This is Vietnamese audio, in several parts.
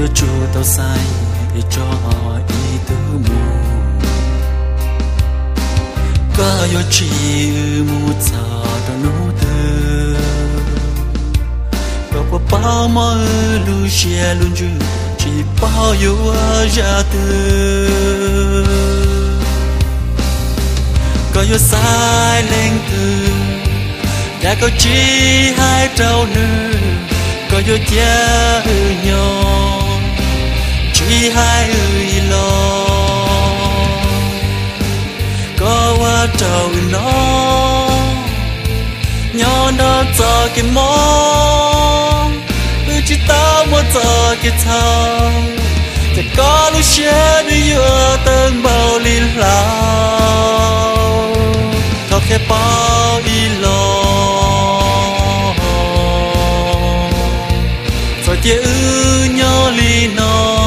yêu chú tao sai để cho ý tư mù có yêu chỉ mù sao tao nô tư có qua bao mơ lu xe luôn chứ chỉ bao yêu ra tư có yêu sai lên từ đã có chỉ hai trâu nữ có yêu cha nhỏ chỉ hai lo có qua trâu nó nhỏ nó cho cái món chỉ tao muốn cho cái thao để có lúc xe đi vừa từng bao li lao thọ cái bao y lo rồi chia nhau li nó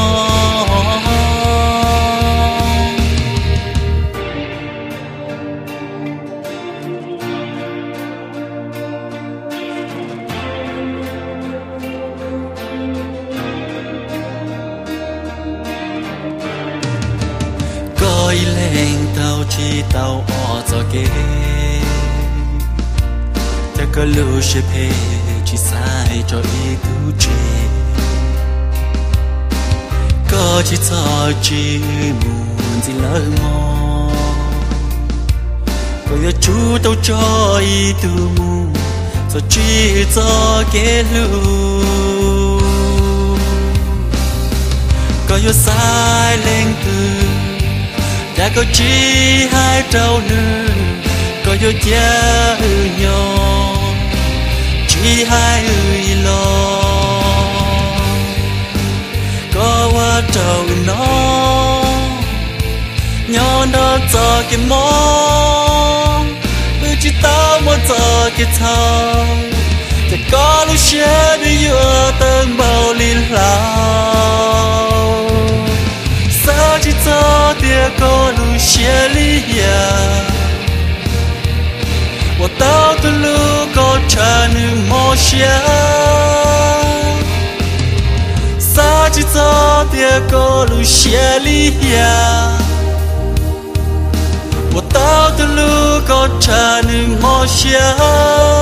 coi lên tao chỉ tao ở cho kế ta có lưu sẽ phê chỉ sai cho ý tu chế có chỉ cho chỉ muốn gì lỡ mò có yêu chú tao cho ý tu muốn cho chỉ cho kế lưu có yêu sai lên từ đã có chỉ hai trâu nữ có yêu cha nhỏ chỉ hai lo có qua trâu nó nhỏ nó cho cái món chỉ tao muốn cho cái thao để có lúc xe đi vừa từng bao li lao sao chỉ cho tia có lúc xe li ya我到的路够长的梦想，啥子早点够路线里呀？我到的路够长的梦想。